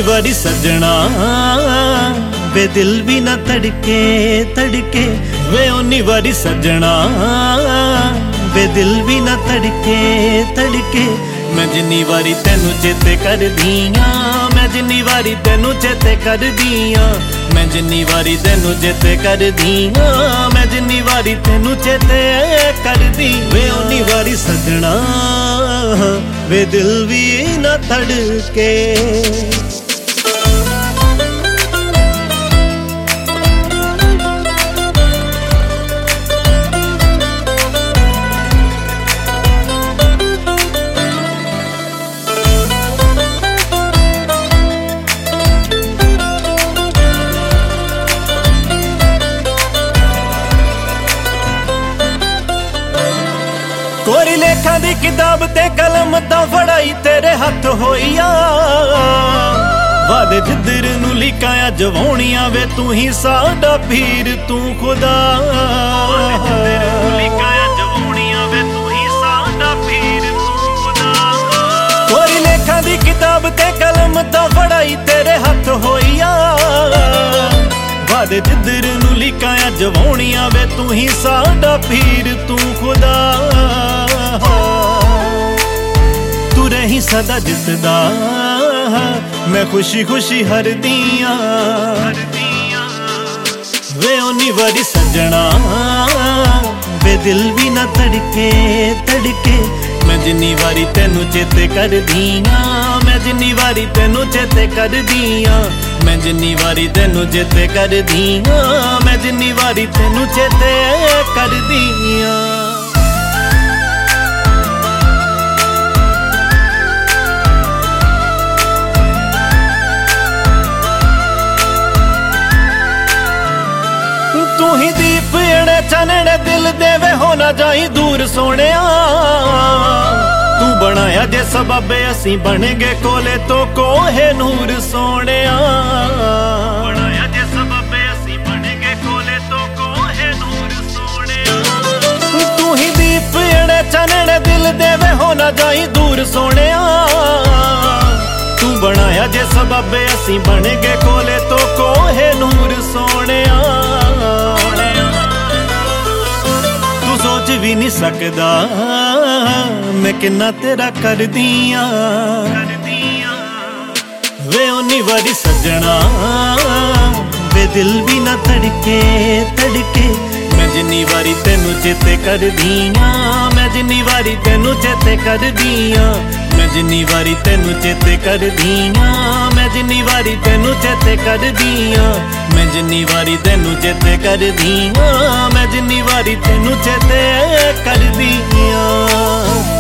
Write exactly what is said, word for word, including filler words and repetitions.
वारी सजना वे दिल भी ना तड़के तड़के, वे उन्नी वारी सजना वे दिल भी ना तड़के तड़के। मैं जिन्नी वारी तेनू चेते कर दियां, मैं जिन्नी वारी तेनू चेते कर दियां, मैं जिन्नी वारी तेनू चेते कर दियां, मैं जिन्नी वारी तेनू चेते कर दी। वे उन्नी वारी सजना वे दिल भी ना तड़के। कोरी लेखा दी किताब ते कलम ता फड़ाई तेरे हथ होइया, वादे जिधर नू लिखाया जवानिया वे तू ही साडा पीर तू खुदा। कोरी लेखा दी किताब ते कलम ता फड़ाई तेरे हथ होइया, वादे जिधर नू लिखाया जवानिया वे तू ही साडा पीर तू खुदा। तू रही सदा जितदा मैं खुशी खुशी हर दिया, वे उन्नी वारी सजना वे दिल भी ना तड़के तड़के। मैं जिन्नी वारी तेनू चेते कर दियां, मैं जिन्नी वारी तेनू चेते कर दियां, मैं जिन्नी वारी तेनू चेते कर दियां, मैं जिन्नी वारी तेनू चेते कर दियां। तू ही दीप एड़े चानने दिल देवे हो ना जाई दूर सोनिया, तू बनाया जे सबबे असी बन गए कोले तो कोहे नूर सोनिया। बनाया जे सबबे असी बन गए कोले तो कोहे नूर सोनिया। तू ही दीप एड़े चानने दिल देवे हो ना जाई दूर सोनिया, तू बनाया जे सबबे असी बन गए कोले तो कोहे नूर सोनिया। तू सोच भी नहीं सकदा मैं किन्ना तेरा कर दिया, वे उन्नी वारी सजना वे दिल भी ना तड़के तड़के। मैं जिन्नी वारी तेनू चेते कर दियां, मैं जिन्नी वारी तेनू चेते कर दियां, मैं जिन्नी वारी तेनू चेते कर दियां, मैं जिन्नी वारी तेनू चेते कर दियां, मैं जिन्नी वारी तेनू चेते कर दियां, मैं जिन्नी वारी तेनू चेते कर दियां।